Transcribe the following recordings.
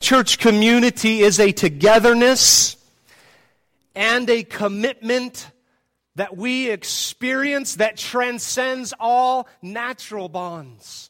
church community is a togetherness and a commitment that we experience that transcends all natural bonds.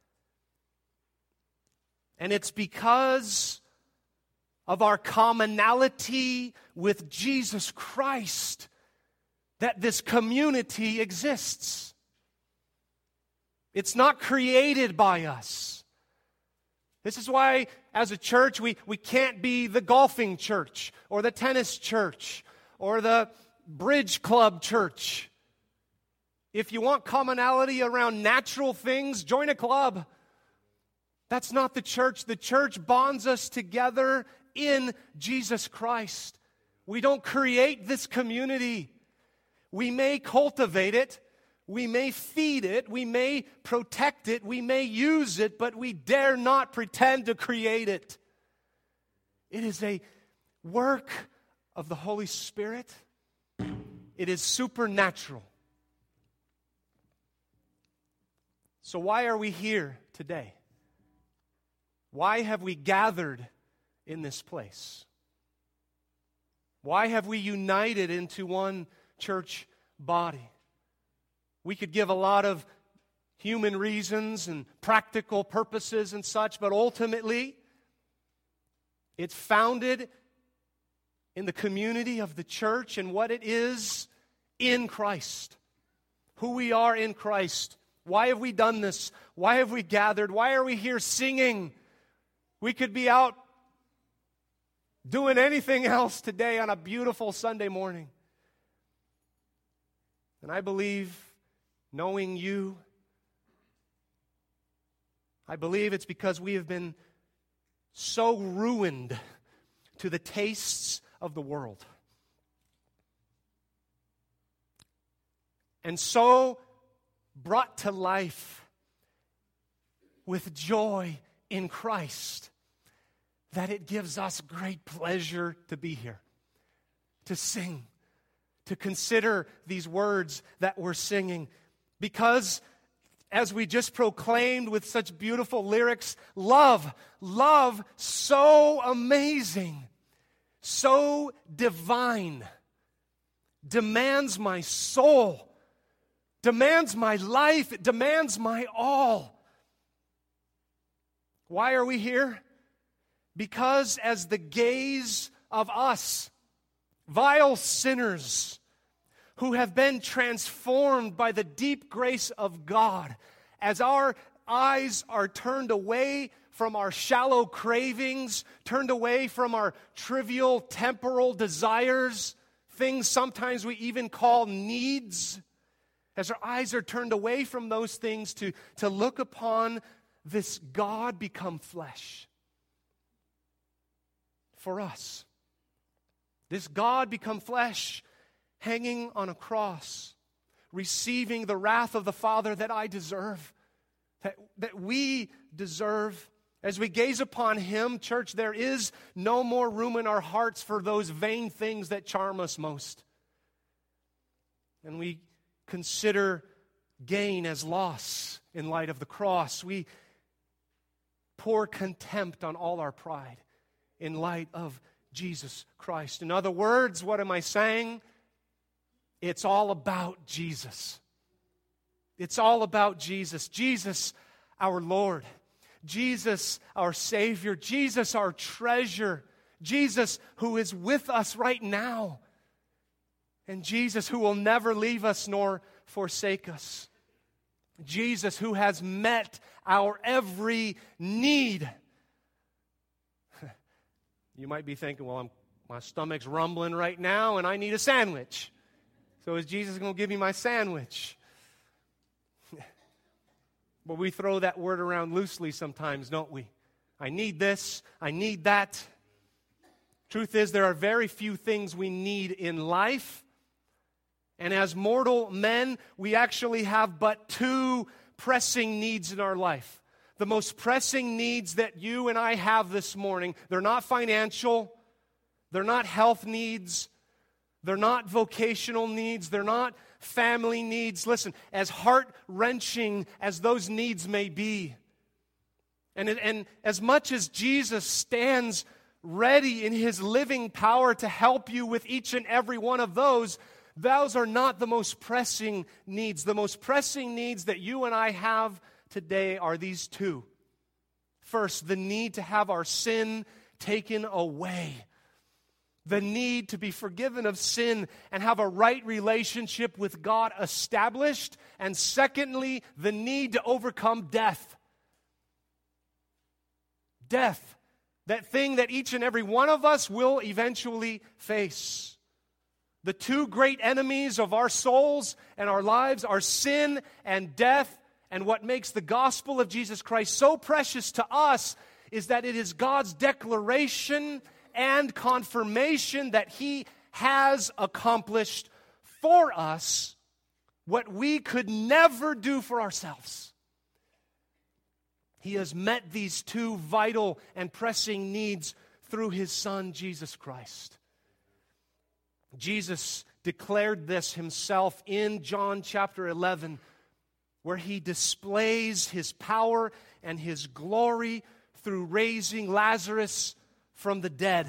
And it's because of our commonality with Jesus Christ that this community exists. It's not created by us. This is why, as a church, we can't be the golfing church or the tennis church or the bridge club church. If you want commonality around natural things, join a club. That's not the church. The church bonds us together in Jesus Christ. We don't create this community. We may cultivate it. We may feed it. We may protect it. We may use it, but we dare not pretend to create it. It is a work of the Holy Spirit. It is supernatural. So why are we here today? Why have we gathered in this place? Why have we united into one church body? We could give a lot of human reasons and practical purposes and such, but ultimately, it's founded in the community of the church and what it is in Christ. Who we are in Christ. Why have we done this? Why have we gathered? Why are we here singing? We could be out doing anything else today on a beautiful Sunday morning. And I believe, knowing you, I believe it's because we have been so ruined to the tastes of the world. And so brought to life with joy in Christ that it gives us great pleasure to be here, to sing, to consider these words that we're singing. Because, as we just proclaimed with such beautiful lyrics, love so amazing, so divine, demands my soul, demands my life, it demands my all. Why are we here? Because as the gaze of us, vile sinners who have been transformed by the deep grace of God, as our eyes are turned away from our shallow cravings, turned away from our trivial temporal desires, things sometimes we even call needs, as our eyes are turned away from those things to look upon this God become flesh for us. This God become flesh, hanging on a cross, receiving the wrath of the Father that I deserve, that we deserve. As we gaze upon Him, church, there is no more room in our hearts for those vain things that charm us most. And we consider gain as loss in light of the cross. We pour contempt on all our pride in light of Jesus Christ. In other words, what am I saying? It's all about Jesus. It's all about Jesus. Jesus, our Lord. Jesus, our Savior. Jesus, our treasure. Jesus, who is with us right now. And Jesus, who will never leave us nor forsake us. Jesus, who has met our every need. You might be thinking, well, my stomach's rumbling right now and I need a sandwich. So is Jesus going to give me my sandwich? But we throw that word around loosely sometimes, don't we? I need this, I need that. Truth is, there are very few things we need in life. And as mortal men, we actually have but two pressing needs in our life. The most pressing needs that you and I have this morning, they're not financial, they're not health needs, they're not vocational needs, they're not family needs. Listen, as heart-wrenching as those needs may be, And as much as Jesus stands ready in his living power to help you with each and every one of those are not the most pressing needs. The most pressing needs that you and I have today are these two. First, the need to have our sin taken away. The need to be forgiven of sin and have a right relationship with God established. And secondly, the need to overcome death. Death. That thing that each and every one of us will eventually face. The two great enemies of our souls and our lives are sin and death. And what makes the gospel of Jesus Christ so precious to us is that it is God's declaration and confirmation that He has accomplished for us what we could never do for ourselves. He has met these two vital and pressing needs through His Son, Jesus Christ. Jesus declared this Himself in John chapter 11, where He displays His power and His glory through raising Lazarus from the dead.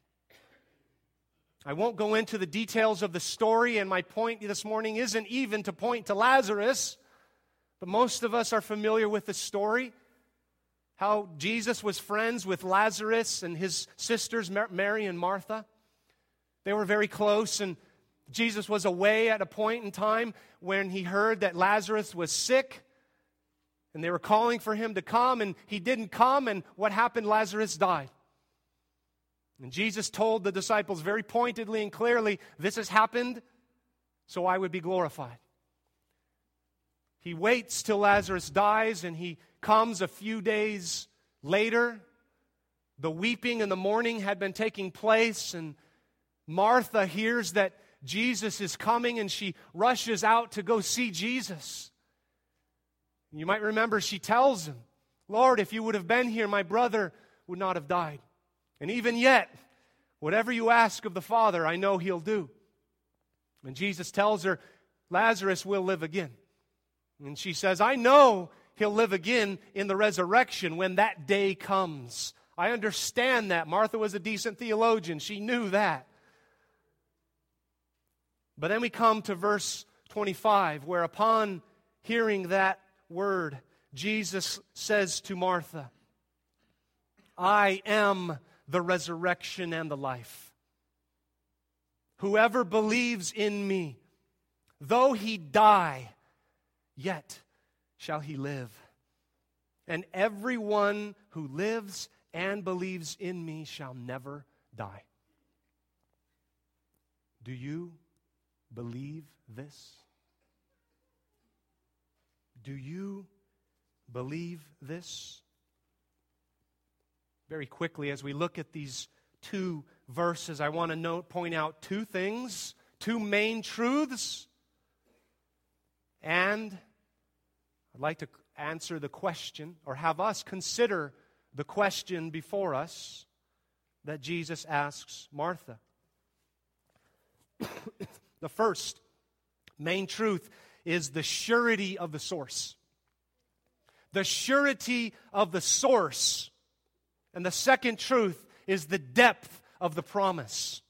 I won't go into the details of the story, and my point this morning isn't even to point to Lazarus, but most of us are familiar with the story. How Jesus was friends with Lazarus and his sisters, Mary and Martha. They were very close, and Jesus was away at a point in time when He heard that Lazarus was sick, and they were calling for Him to come, and He didn't come, and what happened? Lazarus died. And Jesus told the disciples very pointedly and clearly, this has happened so I would be glorified. He waits till Lazarus dies, and He comes a few days later. The weeping and the mourning had been taking place, and Martha hears that Jesus is coming, and she rushes out to go see Jesus. You might remember she tells Him, Lord, if you would have been here, my brother would not have died. And even yet, whatever you ask of the Father, I know He'll do. And Jesus tells her, Lazarus will live again. And she says, I know he'll live again in the resurrection when that day comes. I understand that. Martha was a decent theologian. She knew that. But then we come to verse 25, where upon hearing that word, Jesus says to Martha, I am the resurrection and the life. Whoever believes in me, though he die, yet shall he live. And everyone who lives and believes in me shall never die. Do you believe this? Do you believe this? Very quickly, as we look at these two verses, I want to point out two things, two main truths. And I'd like to answer the question, or have us consider the question before us that Jesus asks Martha. The first main truth is the surety of the source. The surety of the source. And the second truth is the depth of the promise.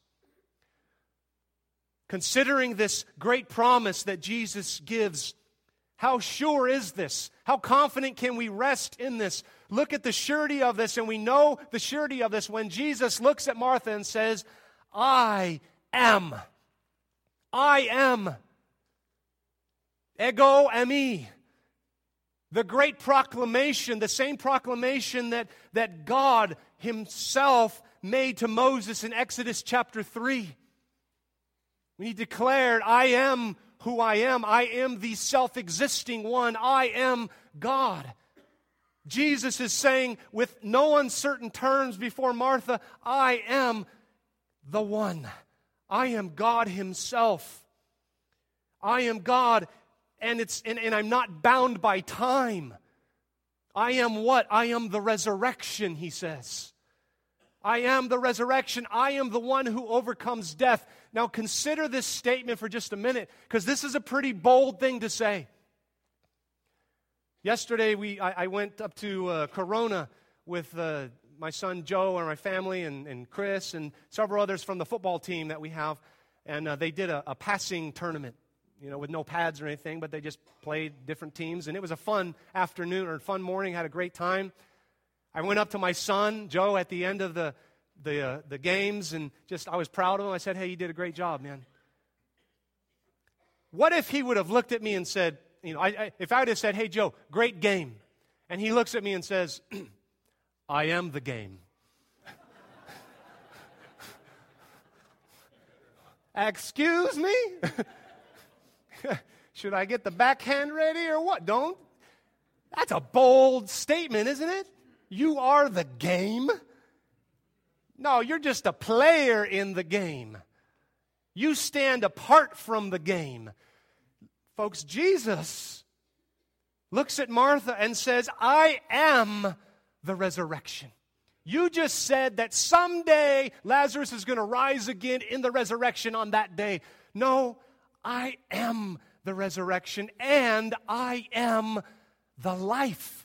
Considering this great promise that Jesus gives, how sure is this? How confident can we rest in this? Look at the surety of this, and we know the surety of this when Jesus looks at Martha and says, I am. I am. Ego eimi. The great proclamation, the same proclamation that God Himself made to Moses in Exodus chapter 3. When He declared, I am who I am. I am the self-existing one. I am God. Jesus is saying with no uncertain terms before Martha, I am the one. I am God Himself. I am God, and I'm not bound by time. I am what? I am the resurrection, He says. I am the resurrection. I am the one who overcomes death. Now consider this statement for just a minute, because this is a pretty bold thing to say. Yesterday, I went up to Corona with my son Joe and my family and Chris and several others from the football team that we have. And they did a passing tournament, with no pads or anything, but they just played different teams. And it was a fun afternoon or fun morning, had a great time. I went up to my son, Joe, at the end of the games, and I was proud of him. I said, hey, you did a great job, man. What if he would have looked at me and said, if I would have said, hey, Joe, great game. And he looks at me and says, I am the game. Excuse me? Should I get the backhand ready or what? Don't. That's a bold statement, isn't it? You are the game. No, you're just a player in the game. You stand apart from the game. Folks, Jesus looks at Martha and says, I am the resurrection. You just said that someday Lazarus is going to rise again in the resurrection on that day. No, I am the resurrection and I am the life.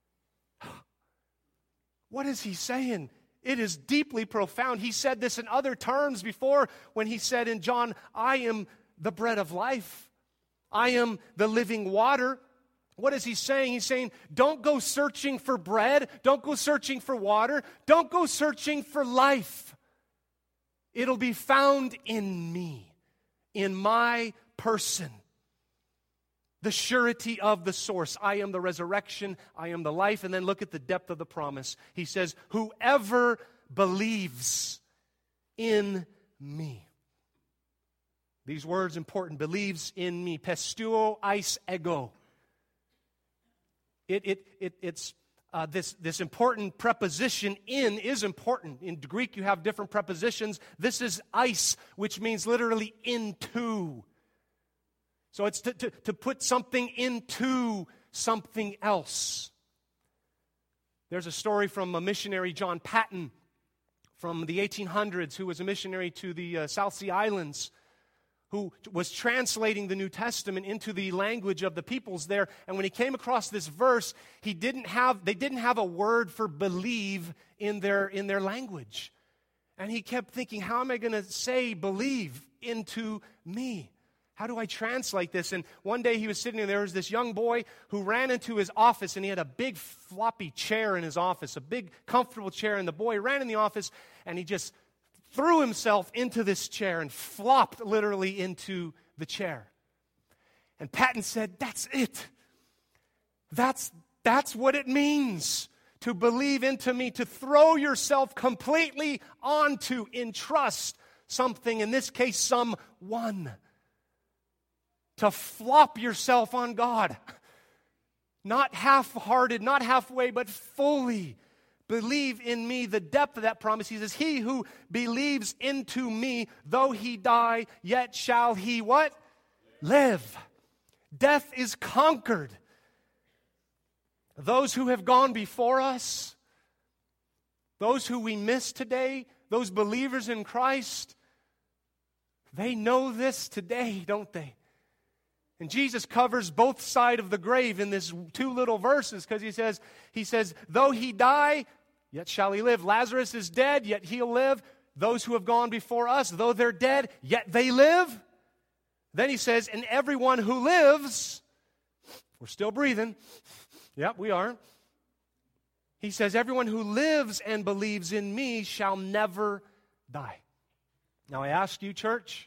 What is he saying? It is deeply profound. He said this in other terms before when he said in John, I am the bread of life. I am the living water. What is he saying? He's saying, don't go searching for bread. Don't go searching for water. Don't go searching for life. It'll be found in me, in my person. The surety of the source. I am the resurrection. I am the life. And then look at the depth of the promise. He says, whoever believes in me. These words important. Believes in me. Pisteuo eis ego. It's this important preposition in is important. In Greek you have different prepositions. This is eis, which means literally into. So it's to put something into something else. There's a story from a missionary, John Paton, from the 1800s, who was a missionary to the South Sea Islands, who was translating the New Testament into the language of the peoples there. And when he came across this verse, they didn't have a word for believe in their language. And he kept thinking, how am I going to say believe into me? How do I translate this? And one day he was sitting there was this young boy who ran into his office, and he had a big floppy chair in his office, a big comfortable chair. And the boy ran in the office, and he just threw himself into this chair and flopped literally into the chair. And Paton said, that's it. That's what it means to believe into me, to throw yourself completely onto, entrust something, in this case, someone. To flop yourself on God. Not half-hearted, not halfway, but fully. Believe in me, the depth of that promise. He says, he who believes into me, though he die, yet shall he what? Live. Death is conquered. Those who have gone before us, those who we miss today, those believers in Christ, they know this today, don't they? And Jesus covers both sides of the grave in these two little verses, because he says, though he die, yet shall he live. Lazarus is dead, yet he'll live. Those who have gone before us, though they're dead, yet they live. Then he says, and everyone who lives, we're still breathing. Yep, we are. He says, everyone who lives and believes in me shall never die. Now I ask you, church,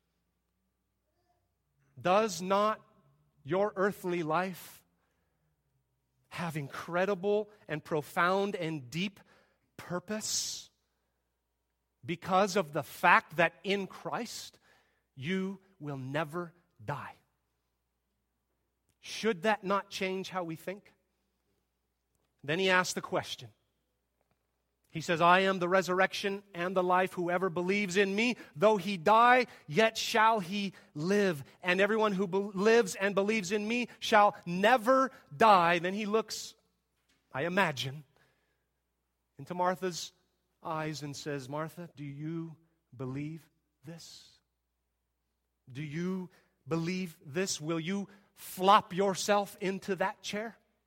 does not your earthly life have incredible and profound and deep purpose because of the fact that in Christ you will never die? Should that not change how we think? Then he asks the question. He says, I am the resurrection and the life. Whoever believes in me, though he die, yet shall he live. And everyone who lives and believes in me shall never die. Then he looks, I imagine, into Martha's eyes and says, Martha, do you believe this? Do you believe this? Will you flop yourself into that chair?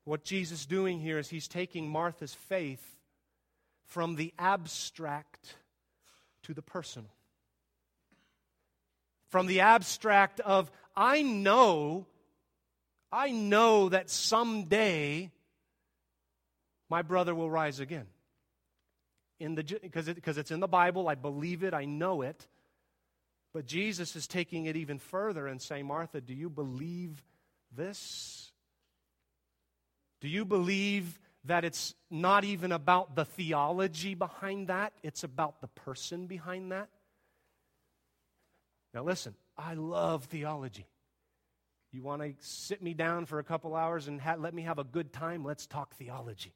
What Jesus is doing here is He's taking Martha's faith from the abstract to the personal. From the abstract of, I know that someday my brother will rise again. Because it's in the Bible, I believe it, I know it. But Jesus is taking it even further and saying, Martha, do you believe this? Do you believe that it's not even about the theology behind that? It's about the person behind that? Now listen, I love theology. You want to sit me down for a couple hours and let me have a good time? Let's talk theology.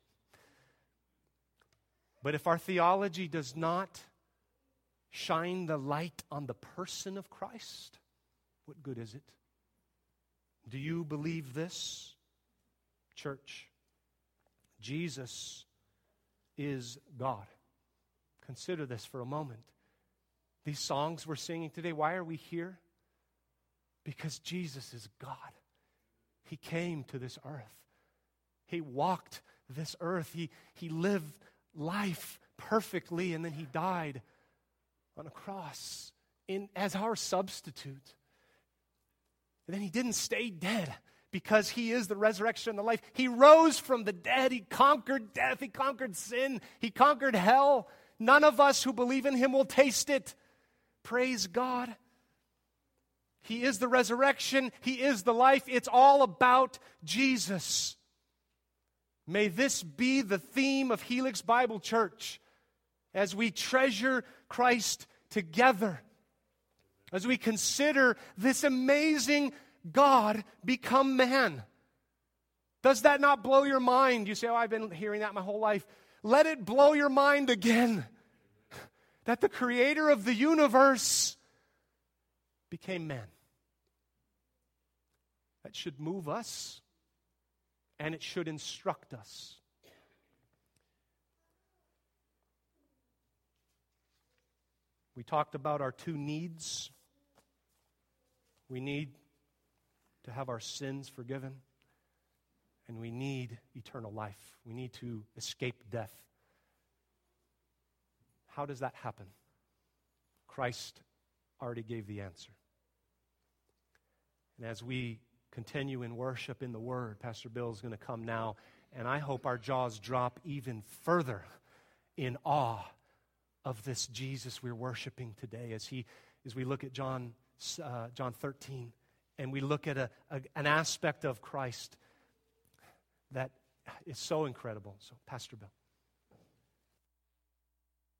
But if our theology does not shine the light on the person of Christ, what good is it? Do you believe this, church? Jesus is God. Consider this for a moment. These songs we're singing today, why are we here? Because Jesus is God. He came to this earth. He walked this earth. He lived life perfectly, and then He died on a cross as our substitute. And then He didn't stay dead because He is the resurrection and the life. He rose from the dead. He conquered death. He conquered sin. He conquered hell. None of us who believe in Him will taste it. Praise God. He is the resurrection. He is the life. It's all about Jesus. May this be the theme of Helix Bible Church as we treasure Christ together, as we consider this amazing God become man. Does that not blow your mind? You say, oh, I've been hearing that my whole life. Let it blow your mind again. That the creator of the universe became man. That should move us, and it should instruct us. We talked about our two needs. We need to have our sins forgiven, and we need eternal life. We need to escape death. How does that happen? Christ already gave the answer. And as we continue in worship in the Word, Pastor Bill is going to come now, and I hope our jaws drop even further in awe of this Jesus we're worshiping today as we look at John 13, and we look at an aspect of Christ that is so incredible. So, Pastor Bill.